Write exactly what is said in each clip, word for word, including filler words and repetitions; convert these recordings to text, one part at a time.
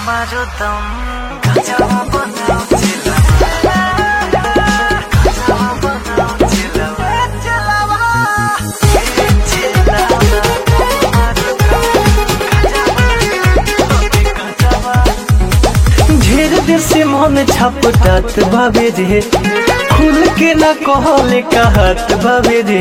마주던 가져보는 ढेर देर से मन छपटात बाबे रे, खुल के ना कहले कहत बाबे रे।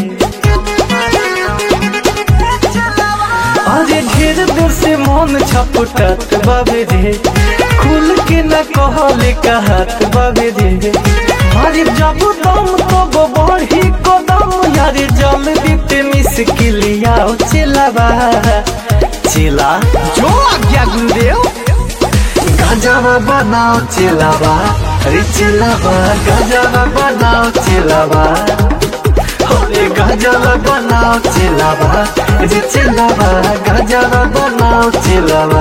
अरे ढेर देर से मन छपटात बाबे रे, खुल के ना कहले कहत बाबे रे। अरे जब दम तब बढ़ी कदम, यारे जल्दी ते मिसकिलिया चिल्लावा चिल्ला जो आज्ञा गुरुदेव। गजबा बनाओ चिल्लावा अरे चिल्लावा, गजबा बनाओ चिल्लावा, अरे गजबा बनाओ चिल्लावा अरे चिल्लावा, गजबा बनाओ चिल्लावा।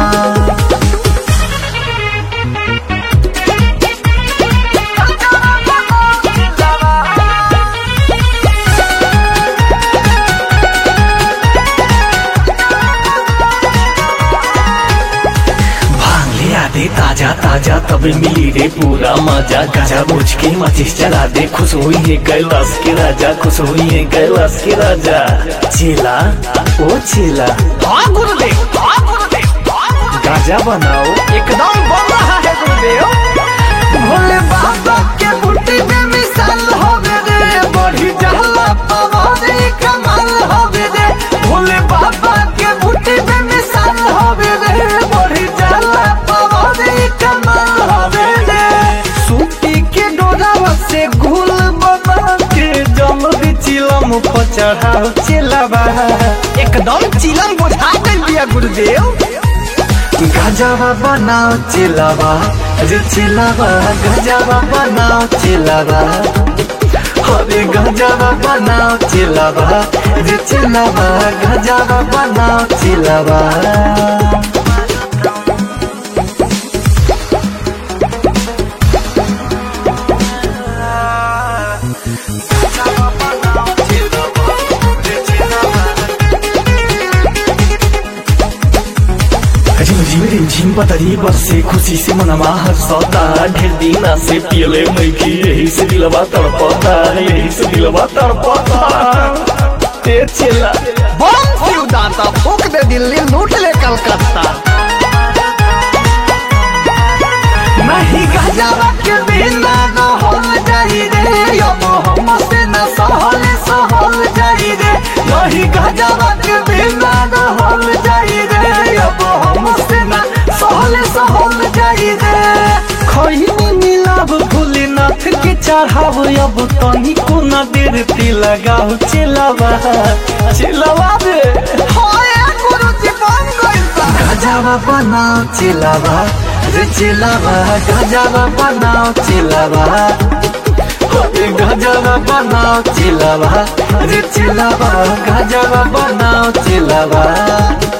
ताजा ताजा तब मिली रे पूरा मजा, गाजा बुझ के माचिस जला दे, खुश हुई है कैलाश के राजा, खुश हुई है कैलाश के राजा। चेला ओ चेला, हाँ गुरुदेव, हाँ गुरुदेव, गाजा बनाओ एकदम बन रहा है गुरुदेव। भोले बाबा के बूटी में मिसाल होवे रे, बढ़ी जहला पवारे कमाल होवे रे। भोले बाबा के बूटी में मिसाल होवे रे, बढ़ी जहला कमाल होवे रे। सूती के डोरावा से घुल बना के जल्दी चिलम पर चढ़ाओ चिल्लावा, एकदम चिलम बुझा गई बिया गुरुदेव। गजबा बनाओ चिल्लावा अरे चिल्लावा, गजबा बनाओ चिल्लावा, अरे गजबा बनाओ चिल्लावा अरे चिल्लावा, गजबा बनाओ चिल्लावा। रिमझिम बदरी बरसे खुशी से मनवा हंसता, ढेर दिना से पियले मैखी यही से दिलवा तड़पता, यही से दिलवा तड़पता। ए चेला बम से उदाता, फूक दे दिल्ली लूट ले कलकत्ता। नहीं गजबा के बिना न होल जाई रे, अब हमसे न सहल सहल जाई रे। नहीं गजबा के बिना न होल जाई रे, अब हमसे न सहल सहल जाई रे। खैनी मिलाब भोलेनाथ के चढ़ाव, अब तनी को न देर ती लगाओ चिल्लावा चिल्लावा रे। गुरुजी बन गइल बा, गजबा बनाओ चिल्लावा अरे चिल्लावा, गजबा बनाओ चिल्लावा, अरे गजबा बनाओ चिल्लावा अरे चिल्लावा, गजबा बनाओ चिल्लावा।